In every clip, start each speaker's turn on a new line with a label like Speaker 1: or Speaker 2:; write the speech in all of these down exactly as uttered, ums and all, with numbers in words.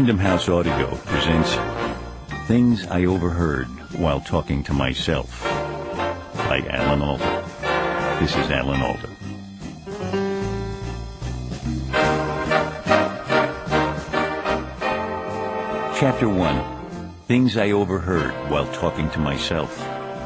Speaker 1: Random House Audio presents Things I Overheard While Talking to Myself by Alan Alda. This is Alan Alda. Chapter one. Things I Overheard While Talking to Myself.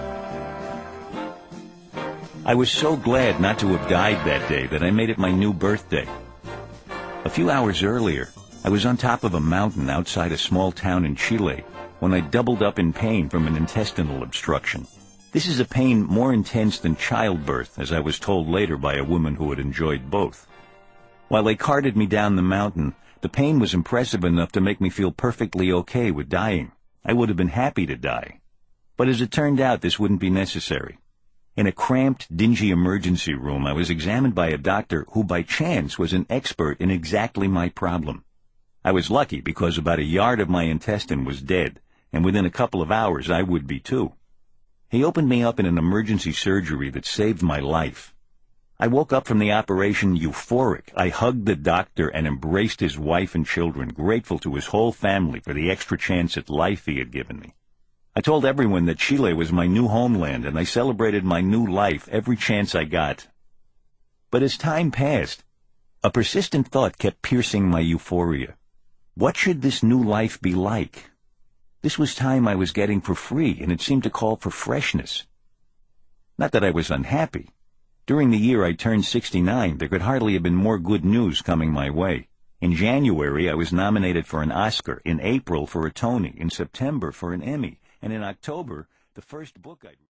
Speaker 1: I was so glad not to have died that day that I made it my new birthday. A few hours earlier, I was on top of a mountain outside a small town in Chile when I doubled up in pain from an intestinal obstruction. This is a pain more intense than childbirth, as I was told later by a woman who had enjoyed both. While they carted me down the mountain, the pain was impressive enough to make me feel perfectly okay with dying. I would have been happy to die. But as it turned out, this wouldn't be necessary. In a cramped, dingy emergency room, I was examined by a doctor who by chance was an expert in exactly my problem. I was lucky because about a yard of my intestine was dead, and within a couple of hours I would be too. He opened me up in an emergency surgery that saved my life. I woke up from the operation euphoric. I hugged the doctor and embraced his wife and children, grateful to his whole family for the extra chance at life he had given me. I told everyone that Chile was my new homeland, and I celebrated my new life every chance I got. But as time passed, a persistent thought kept piercing my euphoria. What should this new life be like? This was time I was getting for free, and it seemed to call for freshness. Not that I was unhappy. During the year I turned sixty-nine, there could hardly have been more good news coming my way. In January, I was nominated for an Oscar. In April, for a Tony. In September, for an Emmy. And in October, the first book I'd